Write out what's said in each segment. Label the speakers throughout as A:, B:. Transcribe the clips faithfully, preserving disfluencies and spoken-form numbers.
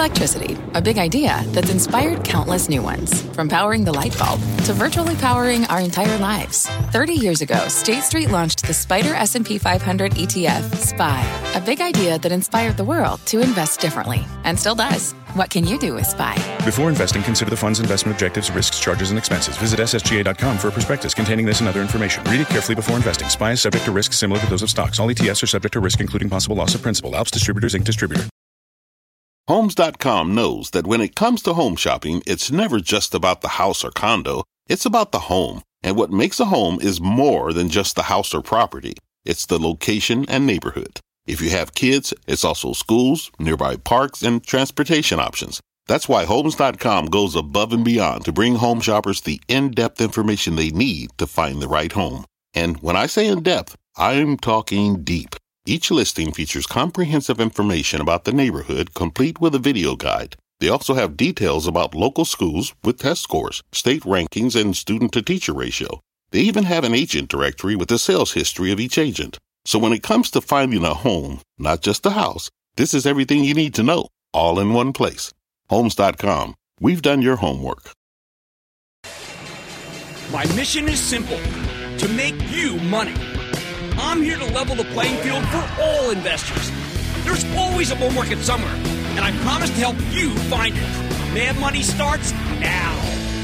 A: Electricity, a big idea that's inspired countless new ones. From powering the light bulb to virtually powering our entire lives. thirty years ago, State Street launched the Spider S and P five hundred E T F, S P Y, a big idea that inspired the world to invest differently, and still does. What can you do with S P Y?
B: Before investing, consider the fund's investment objectives, risks, charges, and expenses. Visit S S G A dot com for a prospectus containing this and other information. Read it carefully before investing. S P Y is subject to risks similar to those of stocks. All E T Fs are subject to risk, including possible loss of principal. Alps Distributors, Incorporated. Distributor.
C: Homes dot com knows that when it comes to home shopping, it's never just about the house or condo. It's about the home. And what makes a home is more than just the house or property. It's the location and neighborhood. If you have kids, it's also schools, nearby parks, and transportation options. That's why Homes dot com goes above and beyond to bring home shoppers the in-depth information they need to find the right home. And when I say in-depth, I'm talking deep. Each listing features comprehensive information about the neighborhood, complete with a video guide. They also have details about local schools with test scores, state rankings, and student-to-teacher ratio. They even have an agent directory with the sales history of each agent. So when it comes to finding a home, not just a house, this is everything you need to know, all in one place. Homes dot com. We've done your homework.
D: My mission is simple, to make you money. I'm here to level the playing field for all investors. There's always a bull market somewhere, and I promise to help you find it. Mad Money starts now.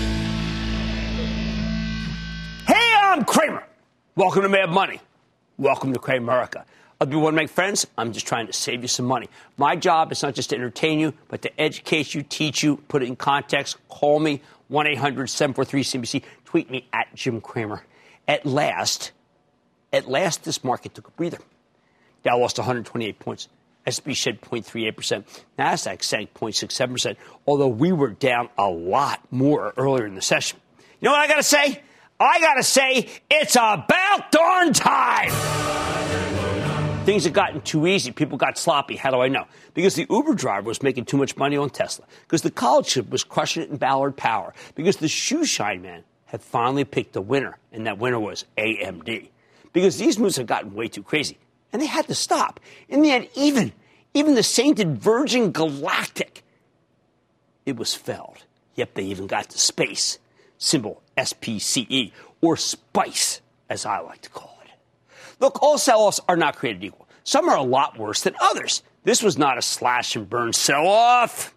D: Hey, I'm Kramer. Welcome to Mad Money. Welcome to Cramerica. Other people want to make friends? I'm just trying to save you some money. My job is not just to entertain you, but to educate you, teach you, put it in context. Call me, one eight hundred seven four three C B C. Tweet me at Jim Cramer. At last... At last, this market took a breather. Dow lost one hundred twenty-eight points. S and P shed zero point three eight percent. NASDAQ sank zero point six seven percent, although we were down a lot more earlier in the session. You know what I got to say? I got to say it's about darn time. Things have gotten too easy. People got sloppy. How do I know? Because the Uber driver was making too much money on Tesla. Because the college kid was crushing it in Ballard Power. Because the shoe shine man had finally picked a winner, and that winner was A M D. Because these moves have gotten way too crazy, and they had to stop. In the end, even, even the sainted Virgin Galactic, it was felled. Yep, they even got to space, symbol S P C E, or SPICE, as I like to call it. Look, all sell-offs are not created equal. Some are a lot worse than others. This was not a slash-and-burn sell-off.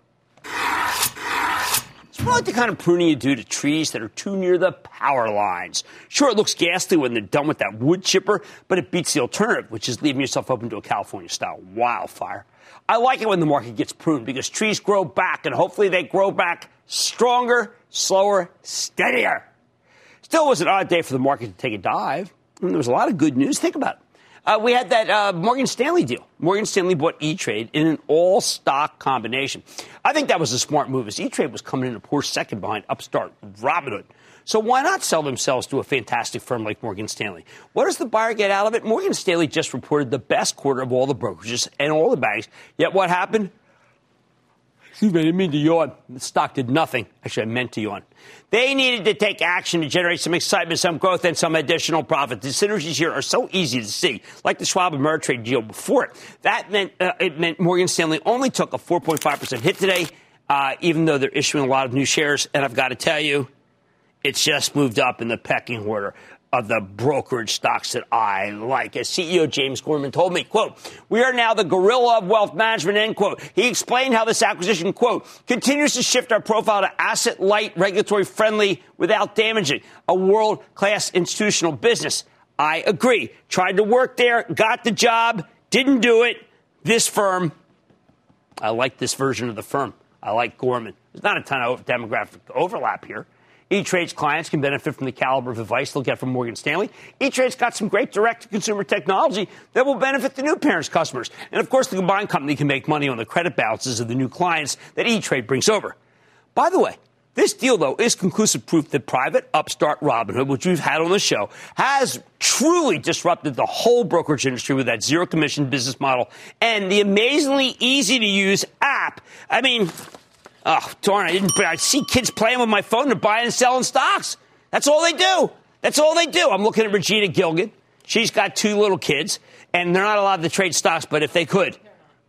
D: It's more like the kind of pruning you do to trees that are too near the power lines. Sure, it looks ghastly when they're done with that wood chipper, but it beats the alternative, which is leaving yourself open to a California-style wildfire. I like it when the market gets pruned because trees grow back, and hopefully they grow back stronger, slower, steadier. Still, it was an odd day for the market to take a dive. I mean, there was a lot of good news. Think about it. Uh, we had that uh, Morgan Stanley deal. Morgan Stanley bought E-Trade in an all-stock combination. I think that was a smart move, as E-Trade was coming in a poor second behind upstart Robinhood. So why not sell themselves to a fantastic firm like Morgan Stanley? What does the buyer get out of it? Morgan Stanley just reported the best quarter of all the brokerages and all the banks. Yet what happened? Excuse me, I didn't mean to yawn. The stock did nothing. Actually, I meant to yawn. They needed to take action to generate some excitement, some growth, and some additional profit. The synergies here are so easy to see, like the Schwab Ameritrade deal before it. That meant uh, it meant Morgan Stanley only took a four point five percent hit today, uh, even though they're issuing a lot of new shares. And I've got to tell you, it's just moved up in the pecking order of the brokerage stocks that I like. As C E O James Gorman told me, quote, "We are now the gorilla of wealth management," end quote. He explained how this acquisition, quote, "continues to shift our profile to asset-light, regulatory-friendly without damaging a world-class institutional business." I agree. Tried to work there, got the job, didn't do it. This firm, I like this version of the firm. I like Gorman. There's not a ton of demographic overlap here. E-Trade's clients can benefit from the caliber of advice they'll get from Morgan Stanley. E-Trade's got some great direct-to-consumer technology that will benefit the new parents' customers. And, of course, the combined company can make money on the credit balances of the new clients that E-Trade brings over. By the way, this deal, though, is conclusive proof that private upstart Robinhood, which we've had on the show, has truly disrupted the whole brokerage industry with that zero-commission business model and the amazingly easy-to-use app. I mean... Oh, darn, I didn't. I see kids playing with my phone. They're buying and selling stocks. That's all they do. That's all they do. I'm looking at Regina Gilgan. She's got two little kids, and they're not allowed to trade stocks, but if they could,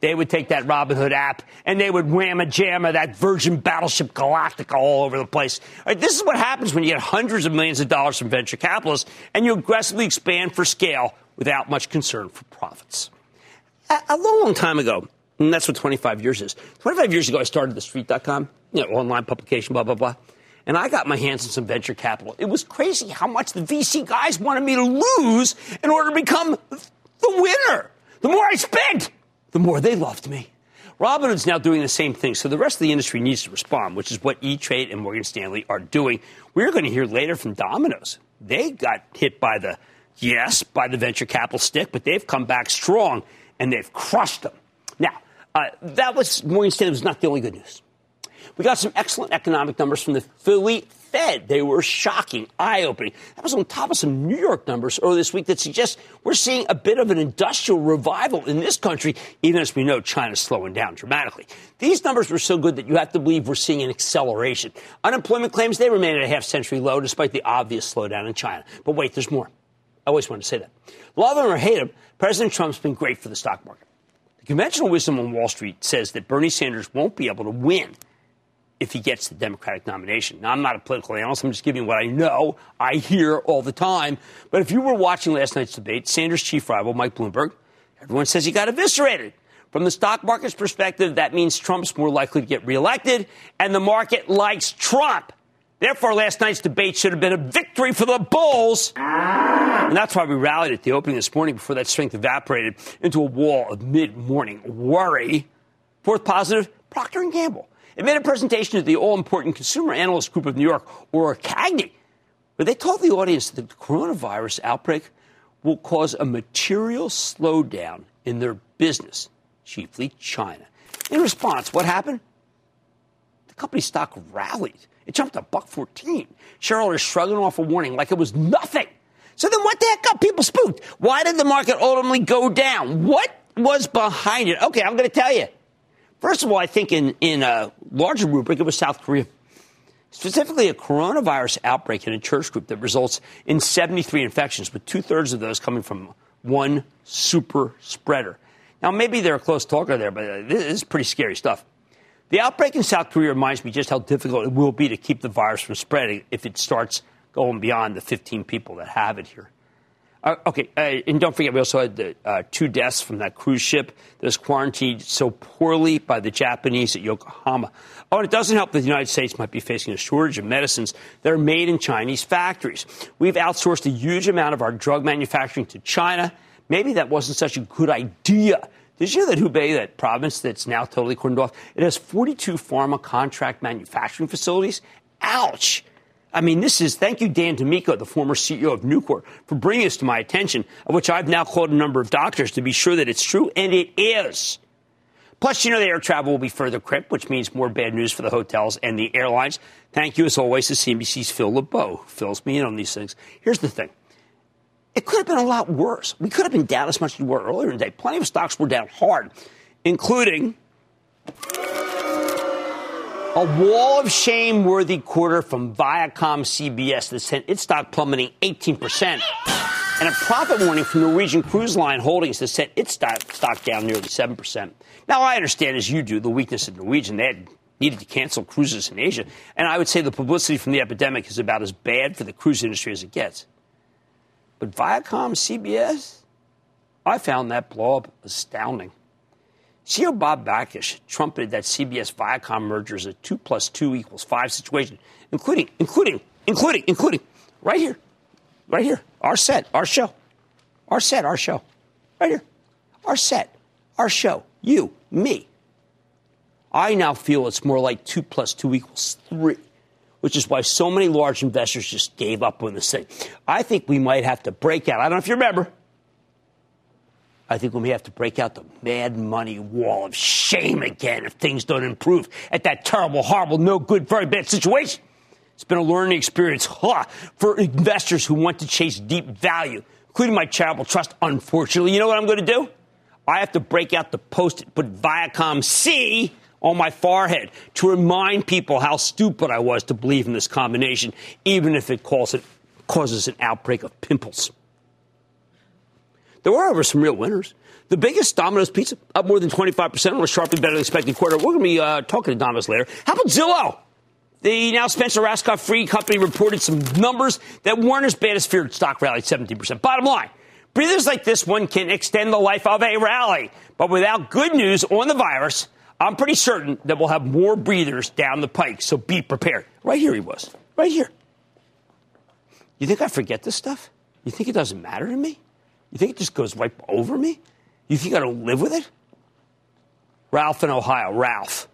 D: They would take that Robinhood app and they would whamma-jamma that Virgin Battleship Galactica all over the place. Right, this is what happens when you get hundreds of millions of dollars from venture capitalists and you aggressively expand for scale without much concern for profits. A, a long, long time ago, and that's what twenty-five years is. twenty-five years ago, I started the street dot com, you know, online publication, blah, blah, blah. And I got my hands on some venture capital. It was crazy how much the V C guys wanted me to lose in order to become the winner. The more I spent, the more they loved me. Robinhood's now doing the same thing, so the rest of the industry needs to respond, which is what E-Trade and Morgan Stanley are doing. We're going to hear later from Domino's. They got hit by the, yes, by the venture capital stick, but they've come back strong, and they've crushed them. Now, uh, that was, Morgan Stanley was not the only good news. We got some excellent economic numbers from the Philly Fed. They were shocking, eye-opening. That was on top of some New York numbers earlier this week that suggest we're seeing a bit of an industrial revival in this country, even as we know China's slowing down dramatically. These numbers were so good that you have to believe we're seeing an acceleration. Unemployment claims, they remain at a half-century low despite the obvious slowdown in China. But wait, there's more. I always wanted to say that. Love him or hate him, President Trump's been great for the stock market. The conventional wisdom on Wall Street says that Bernie Sanders won't be able to win if he gets the Democratic nomination. Now, I'm not a political analyst. I'm just giving you what I know. I hear all the time. But if you were watching last night's debate, Sanders' chief rival, Mike Bloomberg, everyone says he got eviscerated. From the stock market's perspective, that means Trump's more likely to get reelected, and the market likes Trump. Therefore, last night's debate should have been a victory for the Bulls. And that's why we rallied at the opening this morning before that strength evaporated into a wall of mid-morning worry. Fourth positive, Procter and Gamble. It made a presentation to the all-important Consumer Analyst Group of New York, or CAGNY, where they told the audience that the coronavirus outbreak will cause a material slowdown in their business, chiefly China. In response, what happened? The company's stock rallied. It jumped a buck fourteen. Shareholders shrugging off a warning like it was nothing. So then what the heck got people spooked? Why did the market ultimately go down? What was behind it? Okay, I'm going to tell you. First of all, I think in, in a larger rubric, it was South Korea. Specifically, a coronavirus outbreak in a church group that results in seventy-three infections, with two-thirds of those coming from one super spreader. Now, maybe they're a close talker there, but this is pretty scary stuff. The outbreak in South Korea reminds me just how difficult it will be to keep the virus from spreading if it starts going beyond the fifteen people that have it here. Uh, okay, uh, and don't forget, we also had the, uh, two deaths from that cruise ship that was quarantined so poorly by the Japanese at Yokohama. Oh, and it doesn't help that the United States might be facing a shortage of medicines that are made in Chinese factories. We've outsourced a huge amount of our drug manufacturing to China. Maybe that wasn't such a good idea. Did you know that Hubei, that province that's now totally cordoned off, it has forty-two pharma contract manufacturing facilities? Ouch! I mean, this is, thank you, Dan D'Amico, the former C E O of Nucor, for bringing this to my attention, of which I've now called a number of doctors to be sure that it's true, and it is. Plus, you know, the air travel will be further crimped, which means more bad news for the hotels and the airlines. Thank you, as always, to C N B C's Phil LeBeau, who fills me in on these things. Here's the thing. It could have been a lot worse. We could have been down as much as we were earlier in the day. Plenty of stocks were down hard, including a wall of shame-worthy quarter from Viacom C B S that sent its stock plummeting eighteen percent, and a profit warning from Norwegian Cruise Line Holdings that sent its stock down nearly seven percent. Now, I understand, as you do, the weakness of Norwegian. They had needed to cancel cruises in Asia, and I would say the publicity from the epidemic is about as bad for the cruise industry as it gets. But Viacom C B S, I found that blow-up astounding. C E O Bob Bakish trumpeted that C B S-Viacom merger is a two plus two equals five situation, including, including, including, including, right here, right here, our set, our show, our set, our show, right here, our set, our show, you, me. I now feel it's more like two plus two equals three, which is why so many large investors just gave up on this thing. I think we might have to break out. I don't know if you remember. I think we may have to break out the mad money wall of shame again if things don't improve at that terrible, horrible, no good, very bad situation. It's been a learning experience huh, for investors who want to chase deep value, including my charitable trust, unfortunately. You know what I'm going to do? I have to break out the post-it, put Viacom C on my forehead to remind people how stupid I was to believe in this combination, even if it causes, causes an outbreak of pimples. There were, however, some real winners. The biggest, Domino's Pizza, up more than twenty-five percent on a sharply better than expected quarter. We're going to be uh, talking to Domino's later. How about Zillow? The now Spencer Rascoff-free company reported some numbers that weren't as bad as feared. Stock rallied seventeen percent. Bottom line, breathers like this one can extend the life of a rally. But without good news on the virus, I'm pretty certain that we'll have more breathers down the pike. So be prepared. Right here he was. Right here. You think I forget this stuff? You think it doesn't matter to me? You think it just goes right over me? You think I don't live with it? Ralph in Ohio. Ralph.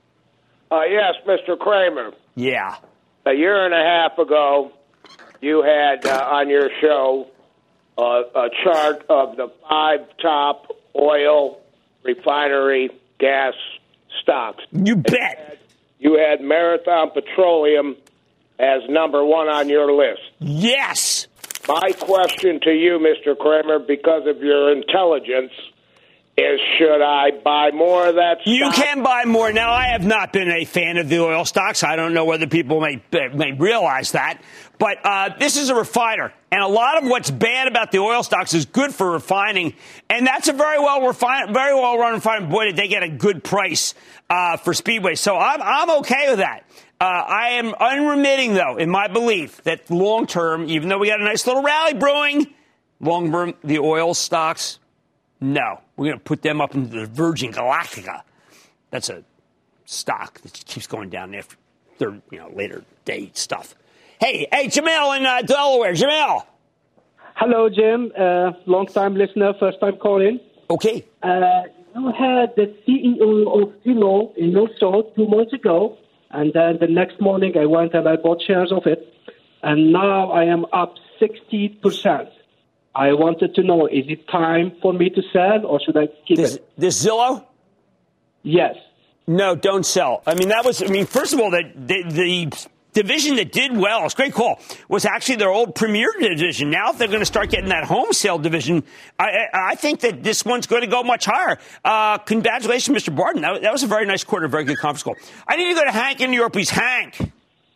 E: Uh, yes, Mister Cramer.
D: Yeah.
E: A year and a half ago, you had uh, on your show uh, a chart of the five top oil refinery gas stocks.
D: You bet.
E: You had Marathon Petroleum as number one on your list.
D: Yes.
E: My question to you, Mister Cramer, because of your intelligence, is should I buy more of that stock?
D: You can buy more. Now, I have not been a fan of the oil stocks. I don't know whether people may, may realize that. But uh, this is a refiner. And a lot of what's bad about the oil stocks is good for refining. And that's a very well refine, very well run refinery. Boy, did they get a good price uh, for Speedway. So I'm, I'm okay with that. Uh, I am unremitting, though, in my belief that long term, even though we got a nice little rally brewing, long term, the oil stocks, no. We're going to put them up into the Virgin Galactica. That's a stock that keeps going down after third, you know, later date stuff. Hey, hey, Jamel in uh, Delaware. Jamel.
F: Hello, Jim. Uh, long-time listener, first-time calling.
D: Okay.
F: Uh, you had the C E O of Zillow in your show two months ago. And then the next morning I went and I bought shares of it. And now I am up sixty percent. I wanted to know, is it time for me to sell or should I keep
D: this,
F: it?
D: This Zillow?
F: Yes.
D: No, don't sell. I mean, that was, I mean, first of all, the, the, the division that did well, it's a great call, was actually their old premier division. Now, if they're going to start getting that home sale division, I, I think that this one's going to go much higher. Uh, congratulations, Mister Barton. That, that was a very nice quarter, very good conference call. I need to go to Hank in New York, please. Hank.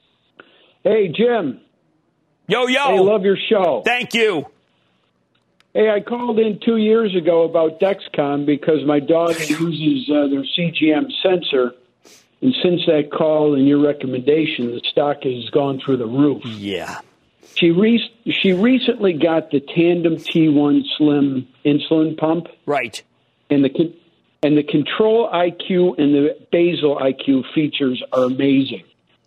G: Hey, Jim.
D: Yo, yo.
G: I love your show.
D: Thank you.
G: Hey, I called in two years ago about Dexcom because my daughter uses uh, their C G M sensor. And since that call and your recommendation, the stock has gone through the roof.
D: Yeah.
G: She re- she recently got the Tandem T one Slim insulin pump.
D: Right.
G: And the con- and the Control I Q and the Basal I Q features are amazing.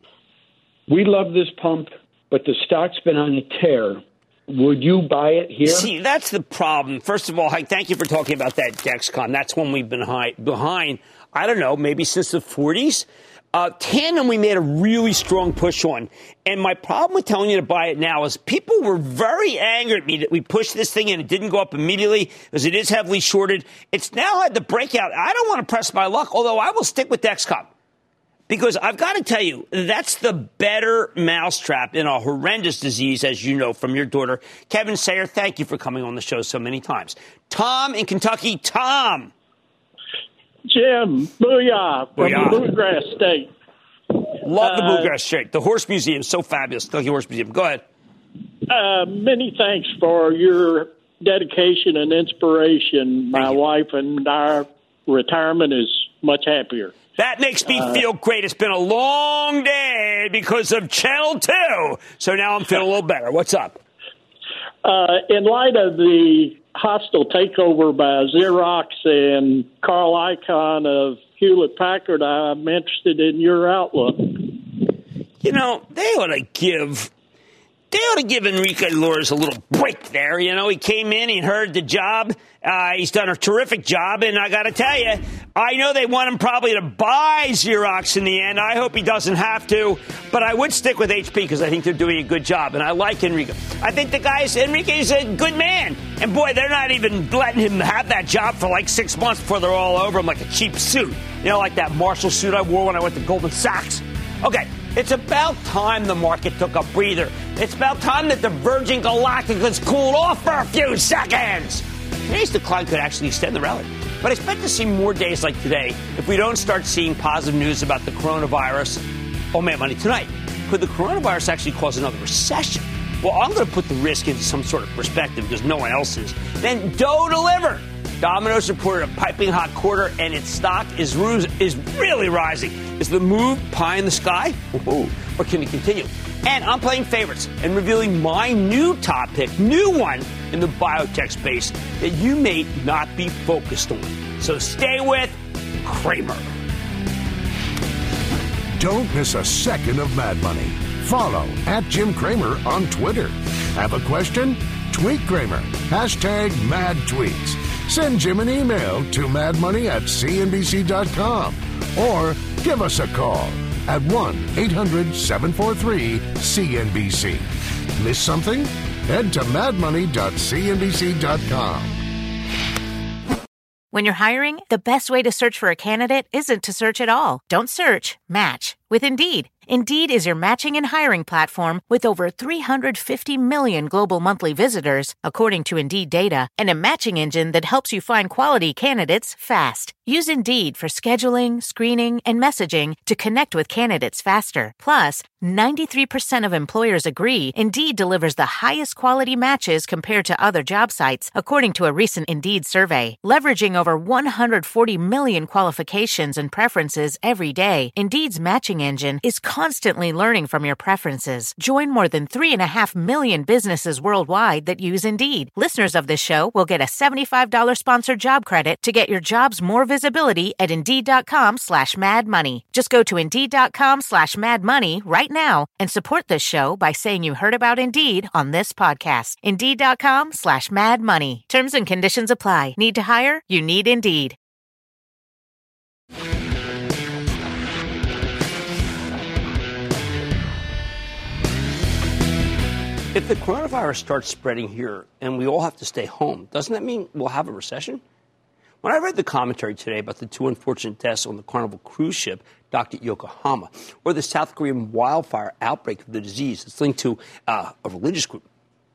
G: We love this pump, but the stock's been on a tear. Would you buy it here?
D: See, that's the problem. First of all, thank you for talking about that Dexcom. That's when we've been high, behind, I don't know, maybe since the forties. Uh, Tandem, we made a really strong push on. And my problem with telling you to buy it now is people were very angry at me that we pushed this thing and it didn't go up immediately because it is heavily shorted. It's now had the breakout. I don't want to press my luck, although I will stick with Dexcom. Because I've got to tell you, that's the better mousetrap in a horrendous disease, as you know from your daughter. Kevin Sayer, thank you for coming on the show so many times. Tom in Kentucky. Tom.
H: Jim, booyah from
D: Booyah.
H: the Bluegrass State.
D: Love the
H: Uh,
D: Bluegrass State. The Horse Museum is so fabulous. Kentucky Horse Museum. Go ahead.
H: Uh, many thanks for your dedication and inspiration. My wife and our retirement is much happier.
D: That makes me feel great. It's been a long day because of Channel two. So now I'm feeling a little better. What's up?
H: Uh, in light of the hostile takeover by Xerox and Carl Icahn of Hewlett-Packard, I'm interested in your outlook.
D: You know, they ought to give... They ought to give Enrique Lores a little break there. You know, he came in, he heard the job. Uh, he's done a terrific job. And I got to tell you, I know they want him probably to buy Xerox in the end. I hope he doesn't have to. But I would stick with H P because I think they're doing a good job. And I like Enrique. I think the guy's, Enrique's a good man. And boy, they're not even letting him have that job for like six months before they're all over him like a cheap suit. You know, like that Marshall suit I wore when I went to Goldman Sachs. Okay, it's about time the market took a breather. It's about time that the Virgin Galacticas cooled off for a few seconds. Today's decline could actually extend the rally. But I expect to see more days like today if we don't start seeing positive news about the coronavirus. Oh, man, money tonight. Could the coronavirus actually cause another recession? Well, I'm going to put the risk into some sort of perspective because no one else is. Then Doe delivered. Domino's reported a piping hot quarter, and its stock is is really rising. Is the move pie in the sky? Whoa. Or can it continue? And I'm playing favorites and revealing my new top pick, new one in the biotech space that you may not be focused on. So stay with Cramer.
I: Don't miss a second of Mad Money. Follow at Jim Cramer on Twitter. Have a question? Tweet Cramer. Hashtag Mad Tweets. Send Jim an email to madmoney at c n b c dot com or give us a call at one eight hundred seven four three C N B C. Miss something? Head to mad money dot c n b c dot com.
J: When you're hiring, the best way to search for a candidate isn't to search at all. Don't search, match with Indeed. Indeed is your matching and hiring platform with over three hundred fifty million global monthly visitors, according to Indeed data, and a matching engine that helps you find quality candidates fast. Use Indeed for scheduling, screening, and messaging to connect with candidates faster. Plus, ninety-three percent of employers agree Indeed delivers the highest quality matches compared to other job sites, according to a recent Indeed survey. Leveraging over one hundred forty million qualifications and preferences every day, Indeed's matching engine is constantly learning from your preferences. Join more than three and a half million businesses worldwide that use Indeed. Listeners of this show will get a seventy-five dollars sponsored job credit to get your jobs more visibility at Indeed.com slash Mad Money. Just go to Indeed.com slash Mad Money right now and support this show by saying you heard about Indeed on this podcast. Indeed.com slash Mad Money. Terms and conditions apply. Need to hire? You need Indeed.
D: If the coronavirus starts spreading here and we all have to stay home, doesn't that mean we'll have a recession? When I read the commentary today about the two unfortunate deaths on the Carnival cruise ship docked at Yokohama, or the South Korean wildfire outbreak of the disease that's linked to uh, a religious group,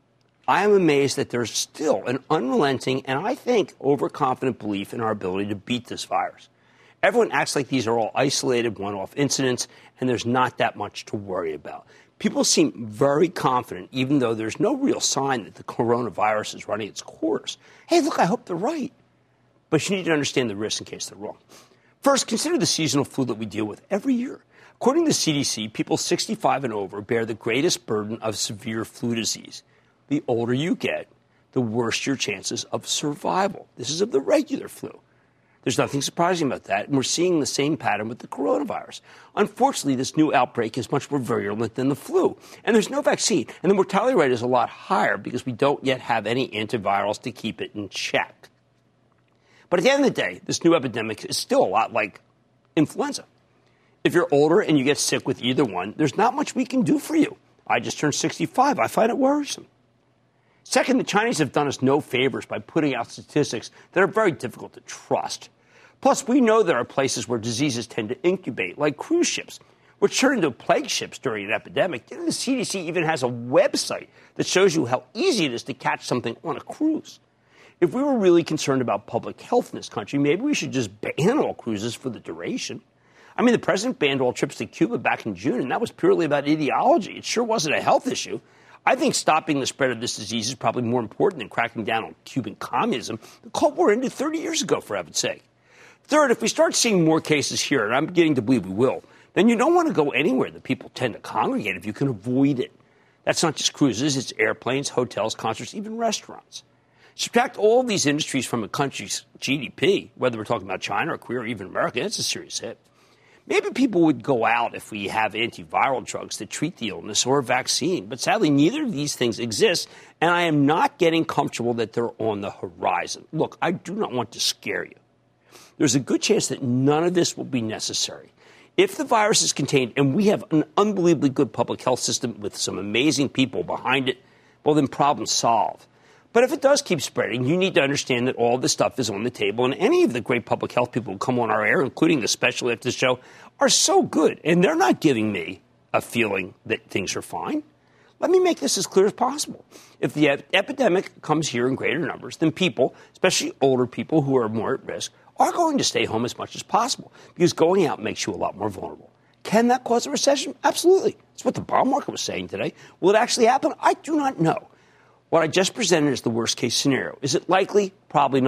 D: I am amazed that there's still an unrelenting and, I think, overconfident belief in our ability to beat this virus. Everyone acts like these are all isolated, one-off incidents, and there's not that much to worry about. People seem very confident, even though there's no real sign that the coronavirus is running its course. Hey, look, I hope they're right. But you need to understand the risks in case they're wrong. First, consider the seasonal flu that we deal with every year. According to the C D C, people sixty-five and over bear the greatest burden of severe flu disease. The older you get, the worse your chances of survival. This is of the regular flu. There's nothing surprising about that, and we're seeing the same pattern with the coronavirus. Unfortunately, this new outbreak is much more virulent than the flu, and there's no vaccine, and the mortality rate is a lot higher because we don't yet have any antivirals to keep it in check. But at the end of the day, this new epidemic is still a lot like influenza. If you're older and you get sick with either one, there's not much we can do for you. I just turned sixty-five. I find it worrisome. Second, the Chinese have done us no favors by putting out statistics that are very difficult to trust. Plus, we know there are places where diseases tend to incubate, like cruise ships, which turn into plague ships during an epidemic. The C D C even has a website that shows you how easy it is to catch something on a cruise. If we were really concerned about public health in this country, maybe we should just ban all cruises for the duration. I mean, the president banned all trips to Cuba back in June, and that was purely about ideology. It sure wasn't a health issue. I think stopping the spread of this disease is probably more important than cracking down on Cuban communism. The Cold War ended thirty years ago, for heaven's sake. Third, if we start seeing more cases here, and I'm beginning to believe we will, then you don't want to go anywhere that people tend to congregate if you can avoid it. That's not just cruises, it's airplanes, hotels, concerts, even restaurants. Subtract all of these industries from a country's G D P, whether we're talking about China or Korea or even America, it's a serious hit. Maybe people would go out if we have antiviral drugs that treat the illness or a vaccine. But sadly, neither of these things exist, and I am not getting comfortable that they're on the horizon. Look, I do not want to scare you. There's a good chance that none of this will be necessary. If the virus is contained and we have an unbelievably good public health system with some amazing people behind it, well, then problem solved. But if it does keep spreading, you need to understand that all this stuff is on the table, and any of the great public health people who come on our air, including the special after the show, are so good, and they're not giving me a feeling that things are fine. Let me make this as clear as possible. If the ep- epidemic comes here in greater numbers, then people, especially older people who are more at risk, are going to stay home as much as possible, because going out makes you a lot more vulnerable. Can that cause a recession? Absolutely. That's what the bond market was saying today. Will it actually happen? I do not know. What I just presented is the worst-case scenario. Is it likely? Probably not.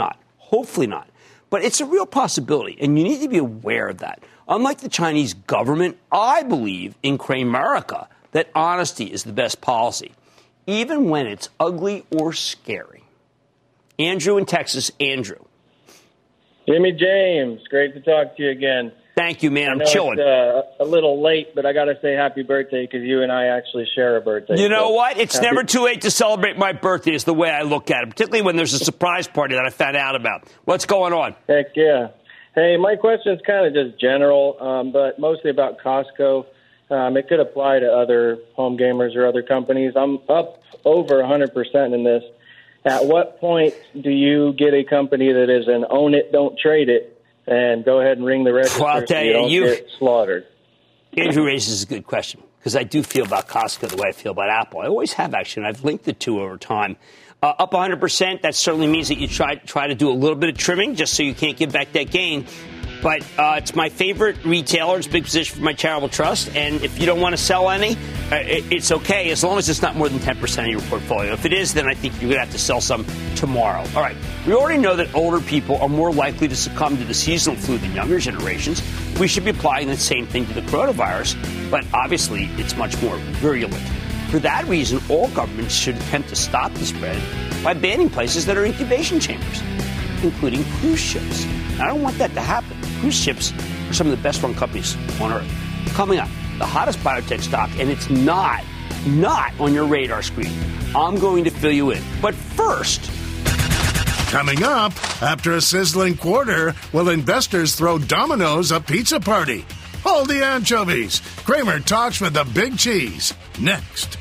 D: Hopefully not. But it's a real possibility, and you need to be aware of that. Unlike the Chinese government, I believe in Cramerica that honesty is the best policy, even when it's ugly or scary. Andrew in Texas. Andrew.
K: Jimmy James, great to talk to you again.
D: Thank you, man.
K: I
D: I'm
K: know
D: chilling.
K: It's uh, a little late, but I got to say happy birthday because you and I actually share a birthday.
D: You know
K: so
D: what? It's
K: happy-
D: never too late to celebrate my birthday is the way I look at it, particularly when there's a surprise party that I found out about. What's going on?
K: Heck yeah. Hey, my question is kind of just general, um, but mostly about Costco. Um, it could apply to other home gamers or other companies. I'm up over one hundred percent in this. At what point do you get a company that is an own it, don't trade it, and go ahead and ring the register
D: Well, I'll tell
K: so
D: you,
K: you don't
D: you-
K: get slaughtered?
D: Andrew raises a good question because I do feel about Costco the way I feel about Apple. I always have, actually, and I've linked the two over time. Uh, up one hundred percent, that certainly means that you try, try to do a little bit of trimming just so you can't give back that gain. But uh, it's my favorite retailer. It's a big position for my charitable trust. And if you don't want to sell any, uh, it, it's okay as long as it's not more than ten percent of your portfolio. If it is, then I think you're going to have to sell some tomorrow. All right. We already know that older people are more likely to succumb to the seasonal flu than younger generations. We should be applying the same thing to the coronavirus. But obviously, it's much more virulent. For that reason, all governments should attempt to stop the spread by banning places that are incubation chambers, including cruise ships. I don't want that to happen. Cruise ships are some of the best-run companies on Earth. Coming up, the hottest biotech stock, and it's not, not on your radar screen. I'm going to fill you in. But first...
I: Coming up, after a sizzling quarter, will investors throw Domino's a pizza party? Hold the anchovies. Kramer talks with the big cheese. Next.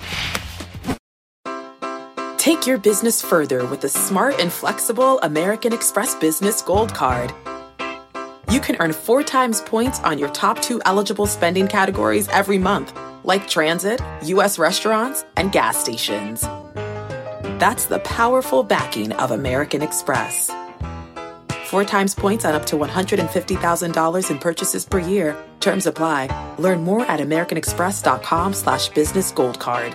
L: Take your business further with the smart and flexible American Express Business Gold Card. You can earn four times points on your top two eligible spending categories every month, like transit, U S restaurants, and gas stations. That's the powerful backing of American Express. Four times points on up to one hundred fifty thousand dollars in purchases per year. Terms apply. Learn more at americanexpress.com slash business gold card.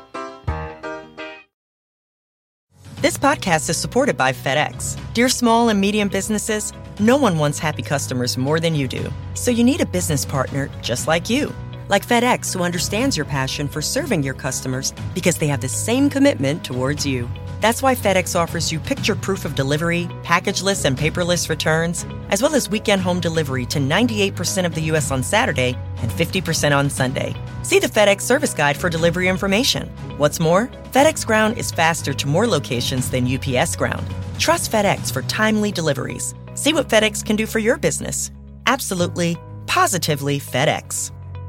M: This podcast is supported by FedEx. Dear small and medium businesses, no one wants happy customers more than you do. So you need a business partner just like you. Like FedEx, who understands your passion for serving your customers because they have the same commitment towards you. That's why FedEx offers you picture proof of delivery, packageless and paperless returns, as well as weekend home delivery to ninety-eight percent of the U S on Saturday and fifty percent on Sunday. See the FedEx service guide for delivery information. What's more, FedEx Ground is faster to more locations than U P S Ground. Trust FedEx for timely deliveries. See what FedEx can do for your business. Absolutely, positively FedEx.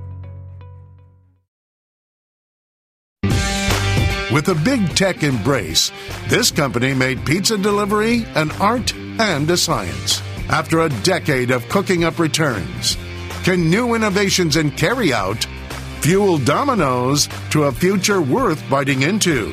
I: With a big tech embrace, this company made pizza delivery an art and a science. After a decade of cooking up returns, can new innovations in carryout fuel Domino's to a future worth biting into?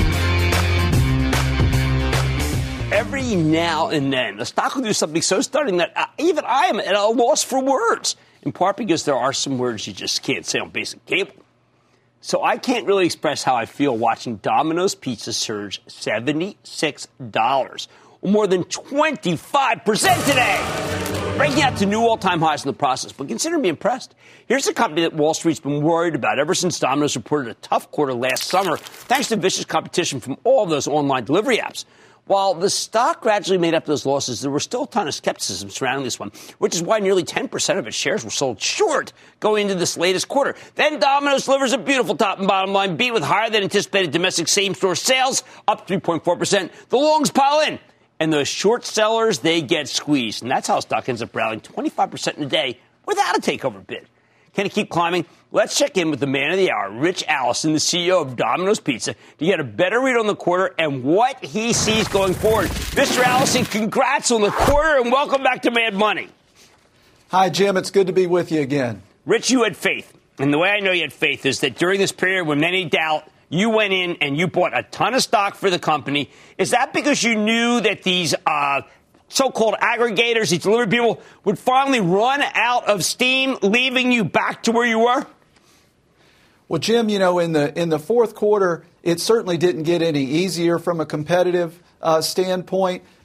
D: Every now and then, the stock will do something so stunning that I, even I am at a loss for words, in part because there are some words you just can't say on basic cable. So I can't really express how I feel watching Domino's Pizza surge seventy-six dollars, or more than twenty-five percent today, breaking out to new all-time highs in the process. But consider me impressed. Here's a company that Wall Street's been worried about ever since Domino's reported a tough quarter last summer, thanks to vicious competition from all of those online delivery apps. While the stock gradually made up those losses, there was still a ton of skepticism surrounding this one, which is why nearly ten percent of its shares were sold short going into this latest quarter. Then Domino's delivers a beautiful top and bottom line beat with higher than anticipated domestic same-store sales, up three point four percent. The longs pile in, and the short sellers, they get squeezed. And that's how stock ends up rallying twenty-five percent in a day without a takeover bid. Can it keep climbing? Let's check in with the man of the hour, Rich Allison, the C E O of Domino's Pizza, to get a better read on the quarter and what he sees going forward. Mister Allison, congrats on the quarter and welcome back to Mad Money.
N: Hi, Jim. It's good to be with you again.
D: Rich, you had faith. And the way I know you had faith is that during this period when many doubt, you went in and you bought a ton of stock for the company. Is that because you knew that these uh, so-called aggregators, these delivery people, would finally run out of steam, leaving you back to where you were?
N: Well, Jim, you know, in the in the fourth quarter, it certainly didn't get any easier from a competitive uh, standpoint.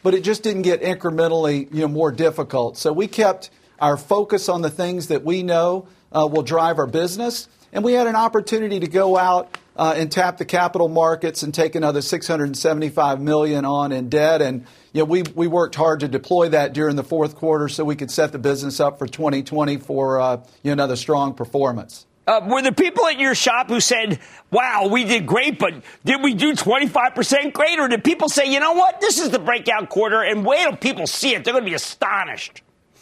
N: but it just didn't get incrementally, you know, more difficult. So we kept our focus on the things that we know uh, will drive our business, and we had an opportunity to go out uh, and tap the capital markets and take another six hundred seventy-five million dollars on in debt. And you know, we we worked hard to deploy that during the fourth quarter so we could set the business up for twenty twenty for uh, you know, another strong performance.
D: Uh, were there people at your shop who said, wow, we did great, but did we do twenty-five percent great? Or did people say, you know what, this is the breakout quarter, and wait till people see it, they're going to be astonished?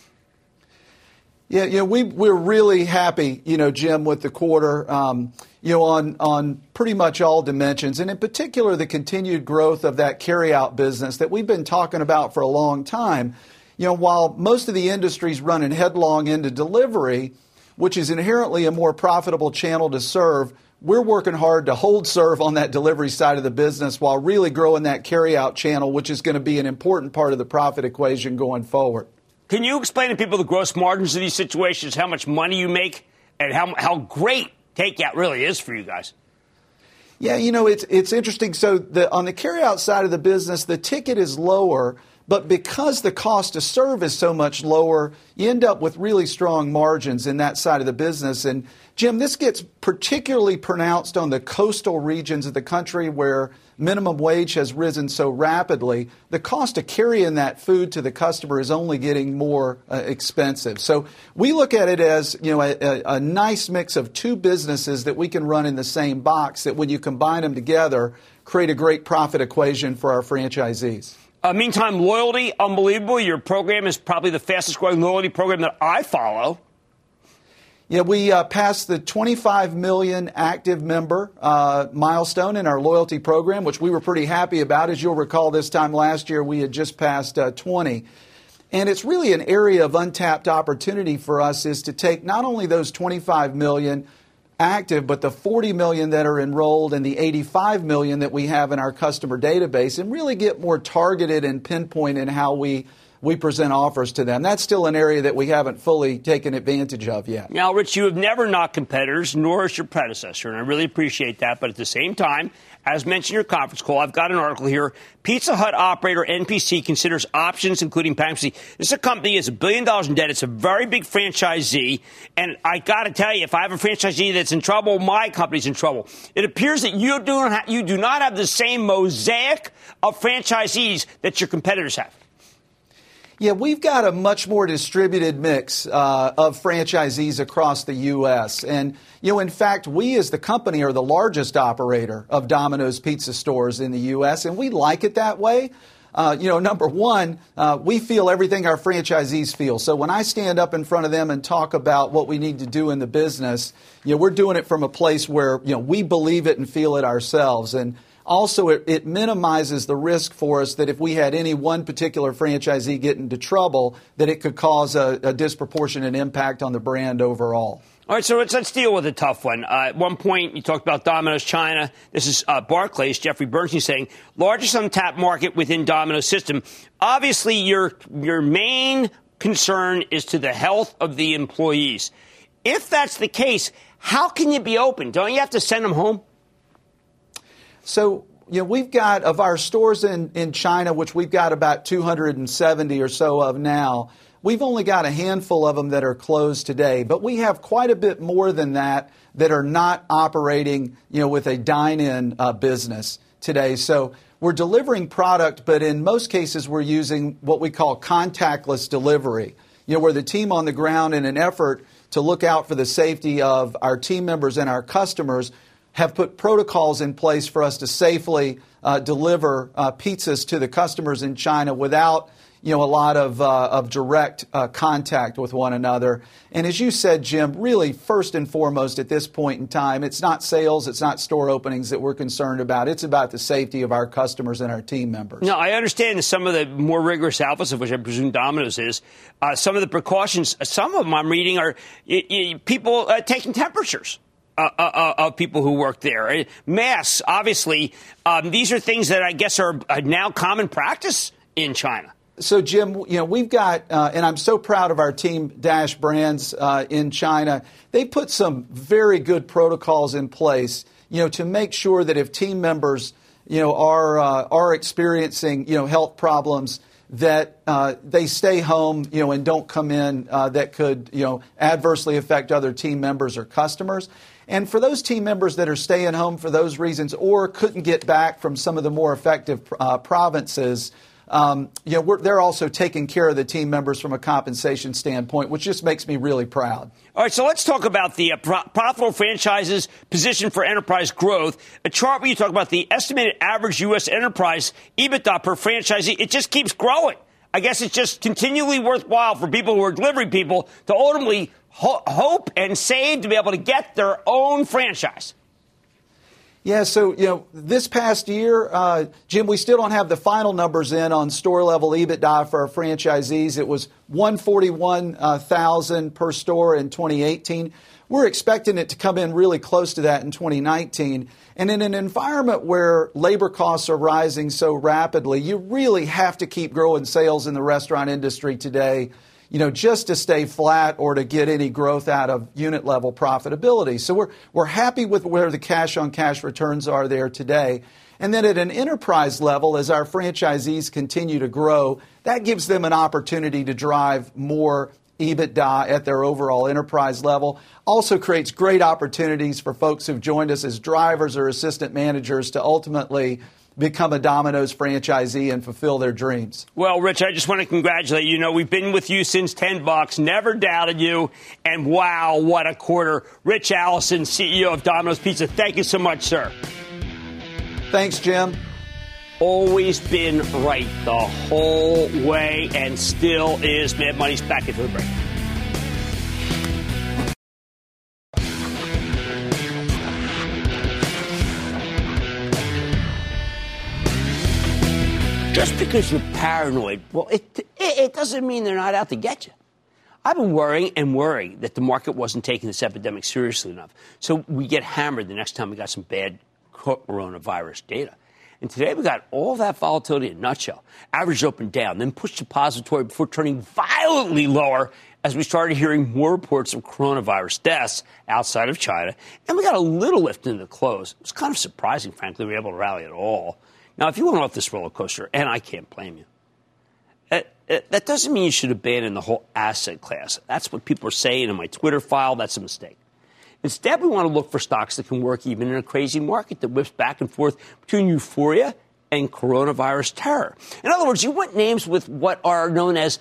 N: Yeah, you know, we, we're really happy, you know, Jim, with the quarter, um, you know, on, on pretty much all dimensions, and in particular the continued growth of that carryout business that we've been talking about for a long time. You know, while most of the industry's running headlong into delivery, which is inherently a more profitable channel to serve, we're working hard to hold serve on that delivery side of the business while really growing that carryout channel, which is going to be an important part of the profit equation going forward.
D: Can you explain to people the gross margins of these situations, how much money you make, and how how great takeout really is for you guys?
N: Yeah, you know, it's it's interesting. So the, on the carryout side of the business, the ticket is lower, but because the cost to serve is so much lower, you end up with really strong margins in that side of the business. And Jim, this gets particularly pronounced on the coastal regions of the country where minimum wage has risen so rapidly. The cost of carrying that food to the customer is only getting more uh, expensive. So we look at it as, you know, a, a, a nice mix of two businesses that we can run in the same box that when you combine them together, create a great profit equation for our franchisees.
D: Uh, meantime, loyalty, unbelievable. Your program is probably the fastest growing loyalty program that I follow.
N: Yeah, we uh, passed the twenty-five million active member uh, milestone in our loyalty program, which we were pretty happy about. As you'll recall, this time last year, we had just passed uh, twenty. And it's really an area of untapped opportunity for us is to take not only those twenty-five million active, but the forty million that are enrolled and the eighty-five million that we have in our customer database and really get more targeted and pinpoint in how we we present offers to them. That's still an area that we haven't fully taken advantage of yet.
D: Now, Rich, you have never knocked competitors, nor has your predecessor, and I really appreciate that. But at the same time, as mentioned in your conference call, I've got an article here. Pizza Hut operator N P C considers options, including bankruptcy. This is a company that's a billion dollars in debt. It's a very big franchisee. And I got to tell you, if I have a franchisee that's in trouble, my company's in trouble. It appears that you do, not ha- you do not have the same mosaic of franchisees that your competitors have.
N: Yeah, we've got a much more distributed mix uh, of franchisees across the U S. And, you know, in fact, we as the company are the largest operator of Domino's pizza stores in the U S, and we like it that way. Uh, you know, number one, uh, we feel everything our franchisees feel. So when I stand up in front of them and talk about what we need to do in the business, you know, we're doing it from a place where, you know, we believe it and feel it ourselves. And also, it, it minimizes the risk for us that if we had any one particular franchisee get into trouble, that it could cause a, a disproportionate impact on the brand overall.
D: All right, so let's, let's deal with a tough one. Uh, at one point, you talked about Domino's China. This is uh, Barclays, Jeffrey Bernstein saying, largest untapped market within Domino's system. Obviously, your your main concern is to the health of the employees. If that's the case, how can you be open? Don't you have to send them home?
N: So, you know, we've got, of our stores in, in China, which we've got about two hundred seventy or so of now, we've only got a handful of them that are closed today. But we have quite a bit more than that that are not operating, you know, with a dine-in uh, business today. So we're delivering product, but in most cases we're using what we call contactless delivery, you know, where the team on the ground, in an effort to look out for the safety of our team members and our customers, have put protocols in place for us to safely uh, deliver uh, pizzas to the customers in China without, you know, a lot of, uh, of direct uh, contact with one another. And as you said, Jim, really first and foremost at this point in time, it's not sales, it's not store openings that we're concerned about. It's about the safety of our customers and our team members.
D: Now, I understand some of the more rigorous alphas, of which I presume Domino's is, uh, some of the precautions, some of them I'm reading are y- y- people uh, taking temperatures. Uh, uh, of people who work there. Masks, obviously, um, these are things that I guess are now common practice in China.
N: So, Jim, you know, we've got, uh, and I'm so proud of our team, Dash Brands, uh, in China. They put some very good protocols in place, you know, to make sure that if team members, you know, are uh, are experiencing, you know, health problems, that uh, they stay home, you know, and don't come in uh, that could, you know, adversely affect other team members or customers. And for those team members that are staying home for those reasons or couldn't get back from some of the more effective uh, provinces, um, you know, we're, they're also taking care of the team members from a compensation standpoint, which just makes me really proud.
D: All right, so let's talk about the uh, pro- profitable franchises position for enterprise growth. A chart where you talk about the estimated average U S enterprise EBITDA per franchisee. It just keeps growing. I guess it's just continually worthwhile for people who are delivery people to ultimately ho- hope and save to be able to get their own franchise.
N: Yeah, so, you know, this past year, uh, Jim, we still don't have the final numbers in on store-level EBITDA for our franchisees. It was one hundred forty-one thousand dollars per store in twenty eighteen. We're expecting it to come in really close to that in twenty nineteen. And in an environment where labor costs are rising so rapidly, you really have to keep growing sales in the restaurant industry today, you know, just to stay flat or to get any growth out of unit level profitability. So we're we're happy with where the cash on cash returns are there today. And then at an enterprise level, as our franchisees continue to grow, that gives them an opportunity to drive more EBITDA at their overall enterprise level. Also creates great opportunities for folks who've joined us as drivers or assistant managers to ultimately become a Domino's franchisee and fulfill their dreams.
D: Well, Rich, I just want to congratulate you. You know, we've been with you since ten bucks, never doubted you. And wow, what a quarter. Rich Allison, C E O of Domino's Pizza. Thank you so much, sir.
N: Thanks, Jim.
D: Always been right the whole way and still is. Mad Money's back into the break. Just because you're paranoid, well, it, it it doesn't mean they're not out to get you. I've been worrying and worrying that the market wasn't taking this epidemic seriously enough. So we get hammered the next time we got some bad coronavirus data. And today we got all that volatility in a nutshell. Average opened down, then pushed to pository before turning violently lower as we started hearing more reports of coronavirus deaths outside of China. And we got a little lift in the close. It was kind of surprising, frankly, we were able to rally at all. Now, if you went off this roller coaster, and I can't blame you, that doesn't mean you should abandon the whole asset class. That's what people are saying in my Twitter file. That's a mistake. Instead, we want to look for stocks that can work even in a crazy market that whips back and forth between euphoria and coronavirus terror. In other words, you want names with what are known as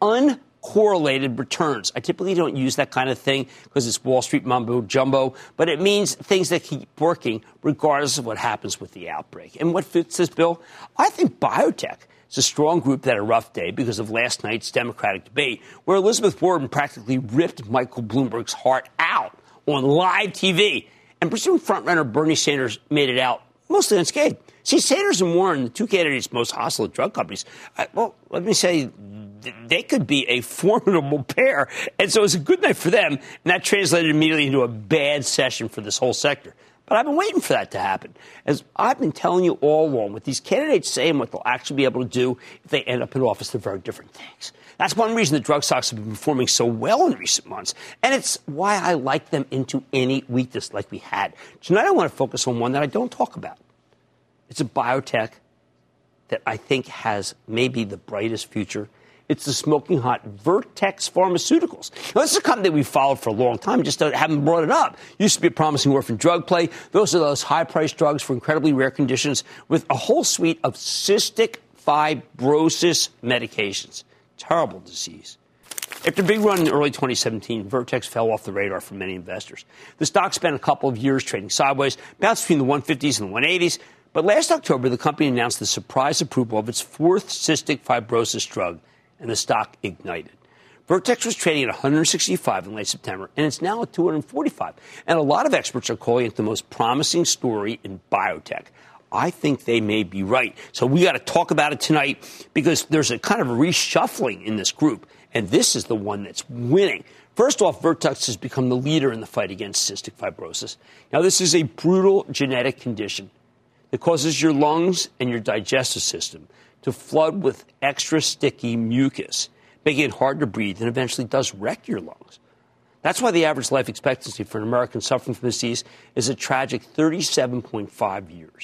D: uncorrelated returns. I typically don't use that kind of thing because it's Wall Street mumbo jumbo, but it means things that keep working regardless of what happens with the outbreak. And what fits this bill? I think biotech. It's a strong group that had a rough day because of last night's Democratic debate where Elizabeth Warren practically ripped Michael Bloomberg's heart out on live T V. And presumed frontrunner Bernie Sanders made it out mostly unscathed. See, Sanders and Warren, the two candidates most hostile to drug companies, uh, well, let me say, th- they could be a formidable pair. And so it was a good night for them, and that translated immediately into a bad session for this whole sector. But I've been waiting for that to happen. As I've been telling you all along, with these candidates saying what they'll actually be able to do if they end up in office, they're very different things. That's one reason the drug stocks have been performing so well in recent months. And it's why I like them into any weakness like we had. Tonight I want to focus on one that I don't talk about. It's a biotech that I think has maybe the brightest future. It's the smoking hot Vertex Pharmaceuticals. Now, this is a company that we've followed for a long time, just haven't brought it up. Used to be a promising orphan drug play. Those are those high-priced drugs for incredibly rare conditions with a whole suite of cystic fibrosis medications. Terrible disease. After a big run in early twenty seventeen, Vertex fell off the radar for many investors. The stock spent a couple of years trading sideways, bounced between the one fifties and the one eighties. But last October, the company announced the surprise approval of its fourth cystic fibrosis drug, and the stock ignited. Vertex was trading at one sixty-five in late September, and it's now at two forty-five. And a lot of experts are calling it the most promising story in biotech. I think they may be right. So we got to talk about it tonight because there's a kind of a reshuffling in this group, and this is the one that's winning. First off, Vertex has become the leader in the fight against cystic fibrosis. Now, this is a brutal genetic condition that causes your lungs and your digestive system to flood with extra sticky mucus, making it hard to breathe and eventually does wreck your lungs. That's why the average life expectancy for an American suffering from this disease is a tragic thirty-seven point five years.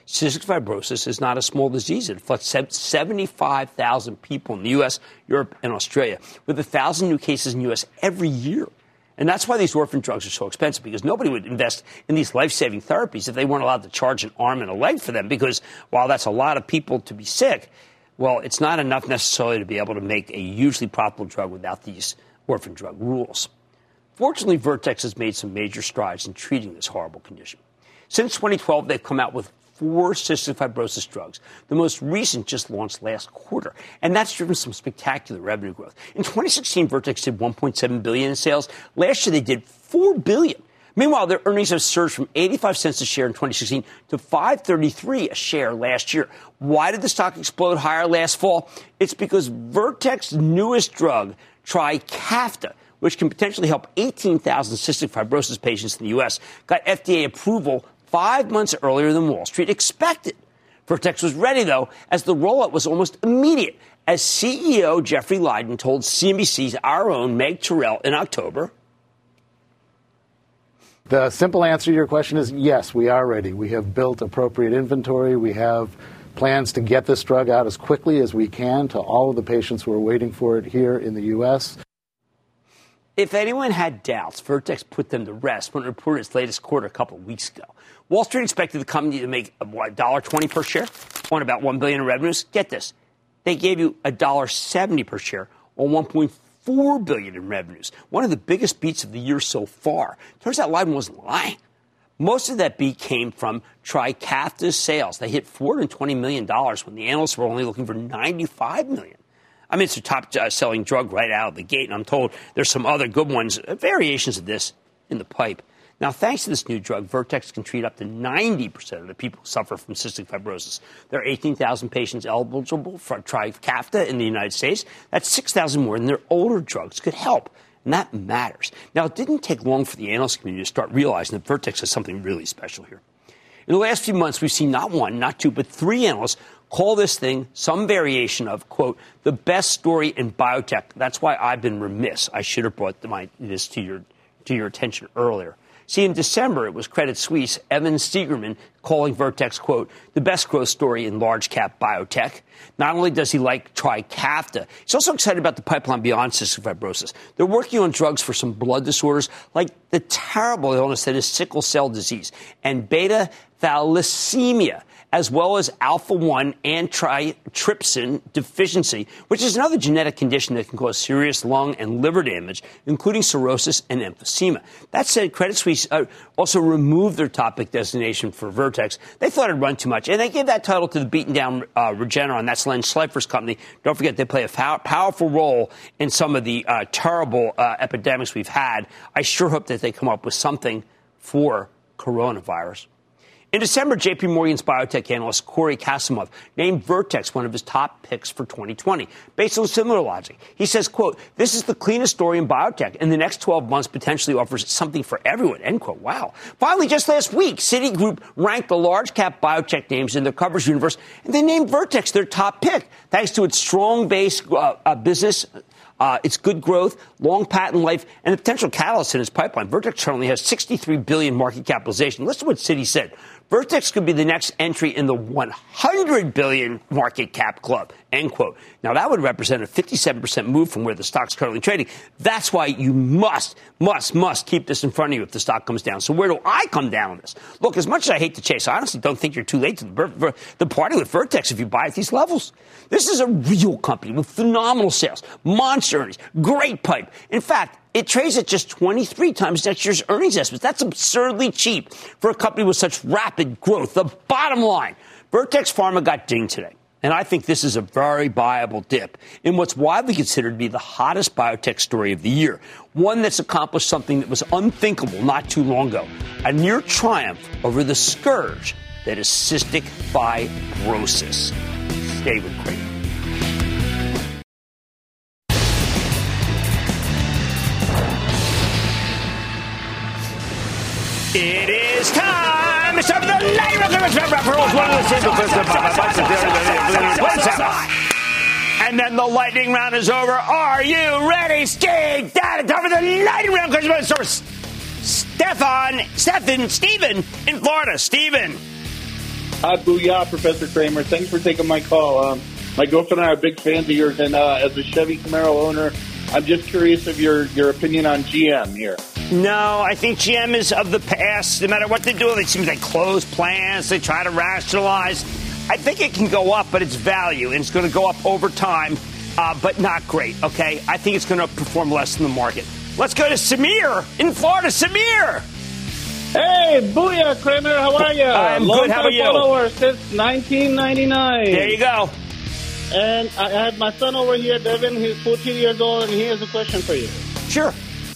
D: Cystic fibrosis is not a small disease. It affects seventy-five thousand people in the U S, Europe, and Australia, with one thousand new cases in the U S every year. And that's why these orphan drugs are so expensive, because nobody would invest in these life-saving therapies if they weren't allowed to charge an arm and a leg for them, because while that's a lot of people to be sick, well, it's not enough necessarily to be able to make a hugely profitable drug without these orphan drug rules. Fortunately, Vertex has made some major strides in treating this horrible condition. Since twenty twelve, they've come out with four cystic fibrosis drugs. The most recent just launched last quarter, and that's driven some spectacular revenue growth. In twenty sixteen, Vertex did one point seven billion dollars in sales. Last year, they did four billion dollars. Meanwhile, their earnings have surged from eighty-five cents a share in twenty sixteen to five thirty-three a share last year. Why did the stock explode higher last fall? It's because Vertex's newest drug, Trikafta, which can potentially help eighteen thousand cystic fibrosis patients in the U S, got F D A approval five months earlier than Wall Street expected. Vertex was ready, though, as the rollout was almost immediate, as C E O Jeffrey Leiden told C N B C's our own Meg Terrell in October.
O: The simple answer to your question is yes, we are ready. We have built appropriate inventory. We have plans to get this drug out as quickly as we can to all of the patients who are waiting for it here in the U S.
D: If anyone had doubts, Vertex put them to rest when it reported its latest quarter a couple of weeks ago. Wall Street expected the company to make one dollar twenty per share on about one billion dollars in revenues. Get this. They gave you one dollar seventy per share on one point four billion dollars in revenues, one of the biggest beats of the year so far. Turns out Leiden wasn't lying. Most of that beat came from Trikafta's sales. They hit four hundred twenty million dollars when the analysts were only looking for ninety-five million dollars. I mean, it's a top-selling uh, drug right out of the gate, and I'm told there's some other good ones, uh, variations of this in the pipe. Now, thanks to this new drug, Vertex can treat up to ninety percent of the people who suffer from cystic fibrosis. There are eighteen thousand patients eligible for Trikafta in the United States. That's six thousand more than their older drugs could help, and that matters. Now, it didn't take long for the analyst community to start realizing that Vertex has something really special here. In the last few months, we've seen not one, not two, but three analysts call this thing some variation of, quote, the best story in biotech. That's why I've been remiss. I should have brought my, this to your, to your attention earlier. See, in December, it was Credit Suisse, Evan Steigerman, calling Vertex, quote, the best growth story in large-cap biotech. Not only does he like Trikafta, he's also excited about the pipeline beyond cystic fibrosis. They're working on drugs for some blood disorders, like the terrible illness that is sickle cell disease and beta thalassemia, as well as alpha one antitrypsin deficiency, which is another genetic condition that can cause serious lung and liver damage, including cirrhosis and emphysema. That said, Credit Suisse uh, also removed their topic designation for Vertex. They thought it'd run too much, and they gave that title to the beaten-down uh, Regeneron. That's Len Schleifer's company. Don't forget, they play a pow- powerful role in some of the uh, terrible uh, epidemics we've had. I sure hope that they come up with something for coronavirus. In December, J P. Morgan's biotech analyst Corey Kasimov named Vertex one of his top picks for twenty twenty, based on similar logic. He says, quote, this is the cleanest story in biotech, and the next twelve months potentially offers something for everyone, end quote. Wow. Finally, just last week, Citigroup ranked the large-cap biotech names in their coverage universe, and they named Vertex their top pick, thanks to its strong base uh, uh, business, Uh, its good growth, long patent life, and the potential catalyst in its pipeline. Vertex currently has sixty-three billion dollars market capitalization. Listen to what Citi said. Vertex could be the next entry in the one hundred billion dollars market cap club, end quote. Now, that would represent a fifty-seven percent move from where the stock's currently trading. That's why you must, must, must keep this in front of you if the stock comes down. So where do I come down on this? Look, as much as I hate to chase, I honestly don't think you're too late to the, the party with Vertex if you buy at these levels. This is a real company with phenomenal sales, monster earnings, great pipe. In fact, it trades at just twenty-three times next year's earnings estimates. That's absurdly cheap for a company with such rapid growth. The bottom line, Vertex Pharma got dinged today. And I think this is a very viable dip in what's widely considered to be the hottest biotech story of the year. One that's accomplished something that was unthinkable not too long ago. A near triumph over the scourge that is cystic fibrosis. Stay with Craig. It is time. It's time for the light round. And then the lightning round is over. Are you ready, Steve? Time for the lightning round. Stefan, Stephen, Stephen in Florida. Stephen.
P: Hi, booyah, Professor Kramer. Thanks for taking my call. Um, my girlfriend and I are big fans of yours, and uh, as a Chevy Camaro owner, I'm just curious of your, your opinion on G M here.
D: No, I think G M is of the past. No matter what they do, it seems they close plants, they try to rationalize. I think it can go up, but it's value, and it's going to go up over time, uh, but not great, okay? I think it's going to perform less than the market. Let's go to Samir in Florida. Samir!
Q: Hey, booyah, Kramer. How are you?
D: I'm
Q: Long
D: good. How are you?
Q: Follower since nineteen ninety-nine.
D: There you go.
Q: And I have my son over here, Devin. He's fourteen years old, and he has a question for you.
D: Sure.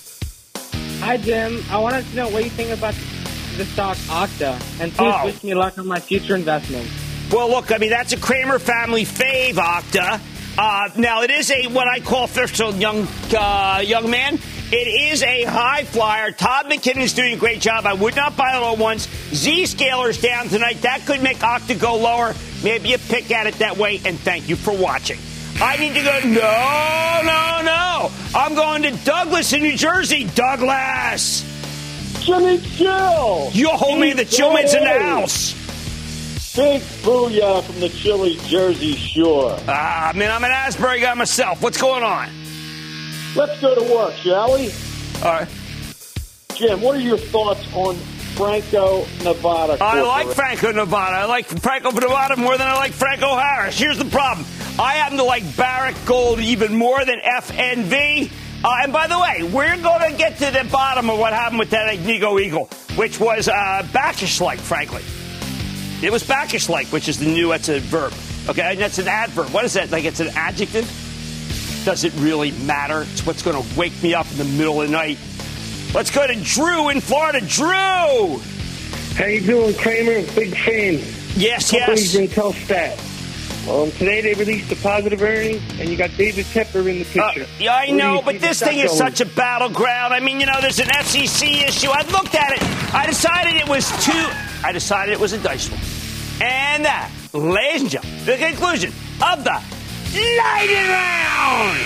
R: Hi, Jim. I wanted to know what you think about the stock Okta, and please
D: Oh.
R: wish me luck on my future investments.
D: Well, look, I mean, that's a Kramer family fave, Okta. Uh, now, it is a what I call first young uh, young man. It is a high flyer. Todd McKinnon is doing a great job. I would not buy it all at once. Z-Scaler's down tonight. That could make Okta go lower. Maybe a pick at it that way. And thank you for watching. I need to go. No, no, no. I'm going to Douglas in New Jersey. Douglas.
Q: Jimmy Chill.
D: You hold me. The Chillman's in the house.
Q: Big booyah from the chilly Jersey Shore.
D: Ah, I mean, I'm an Asbury guy myself. What's going on?
Q: Let's go to work, shall we?
D: All right.
Q: Jim, what are your thoughts on Franco Nevada?
D: I like Franco Nevada. I like Franco Nevada more than I like Franco Harris. Here's the problem. I happen to like Barrick Gold even more than F N V. Uh, and by the way, we're going to get to the bottom of what happened with that Agnico Eagle, which was uh, backish-like, frankly. It was backish-like, which is the new, that's a verb. Okay, and that's an adverb. What is that? Like it's an adjective? Does it really matter? It's what's going to wake me up in the middle of the night. Let's go to Drew in Florida. Drew!
S: How you doing, Kramer? Big fan.
D: Yes,
S: Company's
D: yes.
S: IntelStat. Um, today they released the positive earnings, and you got David Tepper in the picture.
D: Uh, yeah, I
S: Where do
D: know,
S: you
D: but
S: see the
D: this
S: stock
D: thing is
S: going?
D: such a battleground. I mean, you know, there's an F C C issue. I looked at it. I decided it was too... I decided it was a dice roll. And that, ladies and gentlemen, the conclusion of the Lightning Round.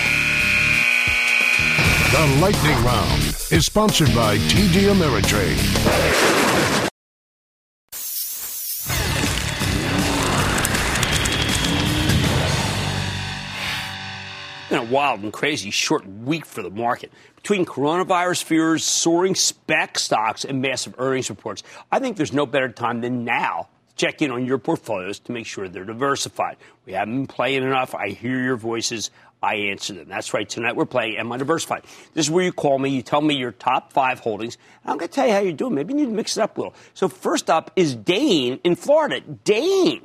I: The Lightning Round is sponsored by T D Ameritrade.
D: Been a wild and crazy short week for the market. Between coronavirus fears, soaring spec stocks, and massive earnings reports, I think there's no better time than now to check in on your portfolios to make sure they're diversified. We haven't been playing enough. I hear your voices. I answer them. That's right. Tonight we're playing Am I Diversified? This is where you call me. You tell me your top five holdings. I'm going to tell you how you're doing. Maybe you need to mix it up a little. So first up is Dane in Florida. Dane.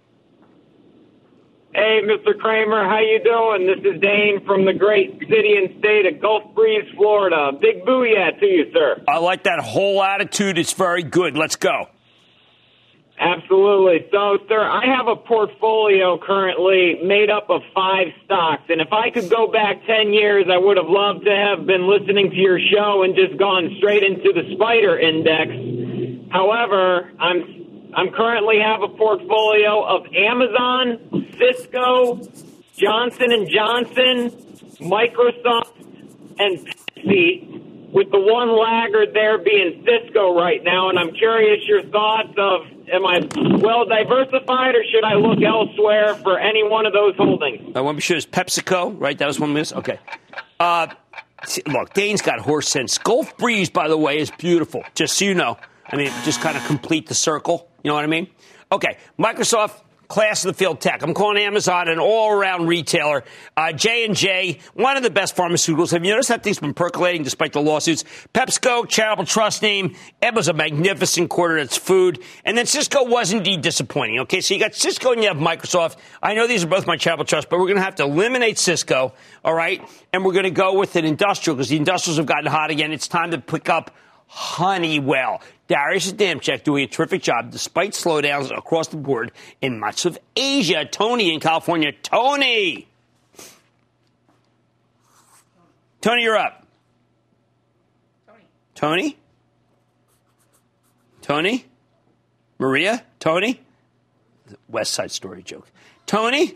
T: Hey, Mister Kramer, how you doing? This is Dane from the great city and state of Gulf Breeze, Florida. Big booyah to you, sir.
D: I like that whole attitude. It's very good. Let's go.
T: Absolutely. So, sir, I have a portfolio currently made up of five stocks, and if I could go back ten years, I would have loved to have been listening to your show and just gone straight into the SPDR Index. However, I'm I'm currently have a portfolio of Amazon, Cisco, Johnson and Johnson, Microsoft, and Pepsi, with the one laggard there being Cisco right now. And I'm curious your thoughts of, am I well diversified or should I look elsewhere for any one of those holdings?
D: I want to be sure it's PepsiCo, right? That was one miss? Okay. Uh, see, look, Dane's got horse sense. Gulf Breeze, by the way, is beautiful, just so you know. I mean, just kind of complete the circle. You know what I mean? Okay, Microsoft, class of the field tech. I'm calling Amazon an all-around retailer. Uh, J and J, one of the best pharmaceuticals. Have you noticed that thing's been percolating despite the lawsuits? PepsiCo, charitable trust name. It was a magnificent quarter. It's food. And then Cisco was indeed disappointing. Okay, so you got Cisco and you have Microsoft. I know these are both my charitable trusts, but we're going to have to eliminate Cisco, all right? And we're going to go with an industrial because the industrials have gotten hot again. It's time to pick up Honeywell. Darius Adamczyk doing a terrific job despite slowdowns across the board in much of Asia. Tony in California. Tony! Tony, you're up. Tony? Tony? Tony? Maria? Tony? West Side Story joke. Tony?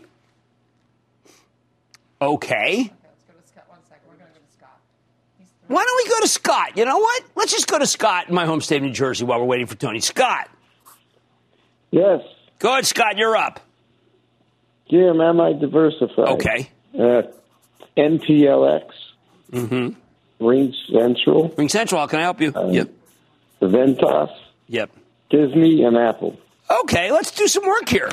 D: Okay. Why don't we go to Scott? You know what? Let's just go to Scott in my home state of New Jersey while we're waiting for Tony. Scott.
U: Yes.
D: Good, Scott, you're up.
U: Jim, am I diversified?
D: Okay.
U: Uh, N T L X.
D: Mm-hmm.
U: Ring Central.
D: Ring Central, how can I help you?
U: Uh,
D: yep.
U: Ventas.
D: Yep.
U: Disney and Apple.
D: Okay, let's do some work here.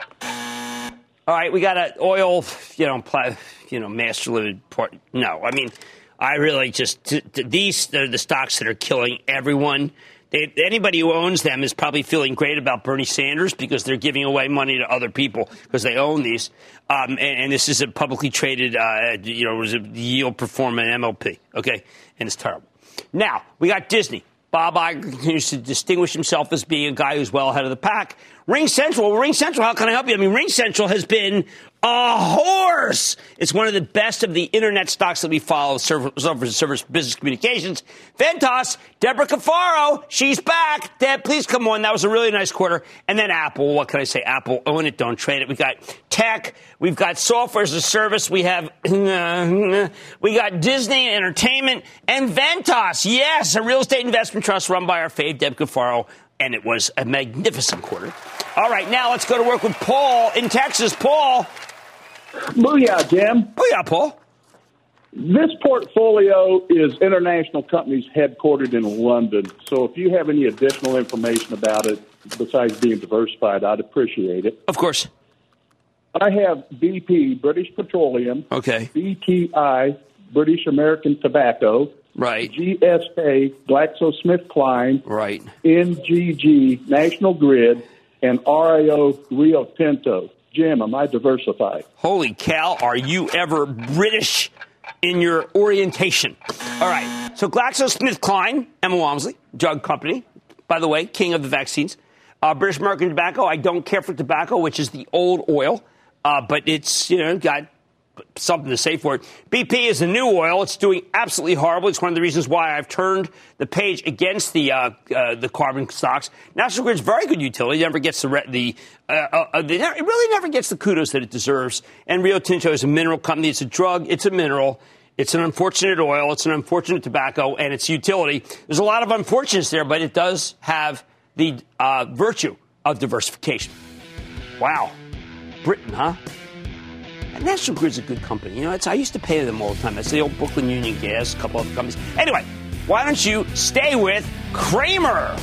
D: All right, we got an oil, you know, pla- you know, master limited part. No, I mean, I really just t- t- these are the stocks that are killing everyone. They, anybody who owns them is probably feeling great about Bernie Sanders because they're giving away money to other people because they own these. Um, and, and this is a publicly traded, uh, you know, it was a yield performance M L P. Okay, and it's terrible. Now we got Disney. Bob Iger continues to distinguish himself as being a guy who's well ahead of the pack. Ring Central, Ring Central, how can I help you? I mean, Ring Central has been a horse. It's one of the best of the internet stocks that we follow, service, service business communications. Ventas, Deborah Cafaro, she's back. Deb, please come on. That was a really nice quarter. And then Apple, what can I say? Apple, own it, don't trade it. We got tech. We've got software as a service. We have, we got Disney Entertainment and Ventas. Yes, a real estate investment trust run by our fave, Deb Cafaro. And it was a magnificent quarter. All right, now let's go to work with Paul in Texas. Paul.
P: Booyah, Jim.
D: Booyah, Paul.
P: This portfolio is international companies headquartered in London. So if you have any additional information about it, besides being diversified, I'd appreciate it.
D: Of course.
P: I have B P, British Petroleum.
D: Okay.
P: B T I, British American Tobacco.
D: Right.
P: G S K, GlaxoSmithKline.
D: Right.
P: N G G, National Grid, and R I O, Rio Tinto. Jim, am I diversified?
D: Holy cow, are you ever British in your orientation? All right. So GlaxoSmithKline, Emma Walmsley, drug company, by the way, king of the vaccines. Uh, British American Tobacco, I don't care for tobacco, which is the old oil, uh, but it's, you know, got something to say for it. B P is the new oil. It's doing absolutely horrible. It's one of the reasons why I've turned the page against the uh, uh, the carbon stocks. National Grid's very good utility. It never gets the, re- the, uh, uh, the it really never gets the kudos that it deserves. And Rio Tinto is a mineral company. It's a drug. It's a mineral. It's an unfortunate oil. It's an unfortunate tobacco, and it's utility. There's a lot of unfortunates there, but it does have the uh, virtue of diversification. Wow. Britain, huh? National Grid's a good company. You know, it's, I used to pay them all the time. That's the old Brooklyn Union Gas, a couple other companies. Anyway, why don't you stay with Cramer?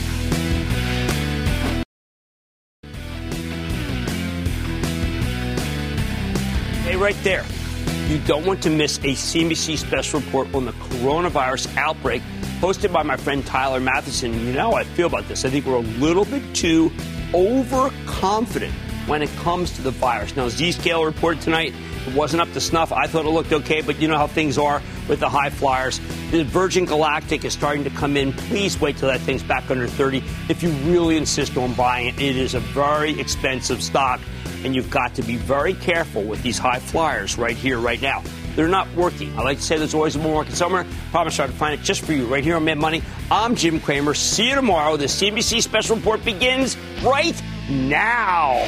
D: Hey, right there. You don't want to miss a C N B C special report on the coronavirus outbreak hosted by my friend Tyler Matheson. And you know how I feel about this. I think we're a little bit too overconfident when it comes to the virus. Now, Zscaler reported tonight it wasn't up to snuff. I thought it looked okay, but you know how things are with the high flyers. The Virgin Galactic is starting to come in. Please wait till that thing's back under thirty. If you really insist on buying it, it is a very expensive stock, and you've got to be very careful with these high flyers right here, right now. They're not working. I like to say there's always a bull market somewhere. Promise I'll find it just for you right here on Mad Money. I'm Jim Cramer. See you tomorrow. The C N B C special report begins right now.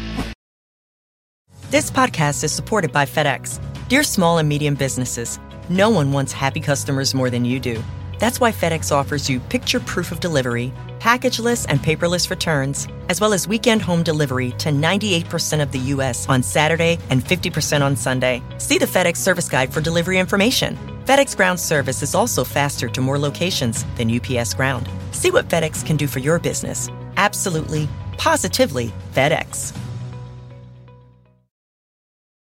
M: This podcast is supported by FedEx. Dear small and medium businesses, no one wants happy customers more than you do. That's why FedEx offers you picture proof of delivery, packageless and paperless returns, as well as weekend home delivery to ninety-eight percent of the U S on Saturday and fifty percent on Sunday. See the FedEx service guide for delivery information. FedEx Ground service is also faster to more locations than U P S Ground. See what FedEx can do for your business. Absolutely, positively FedEx.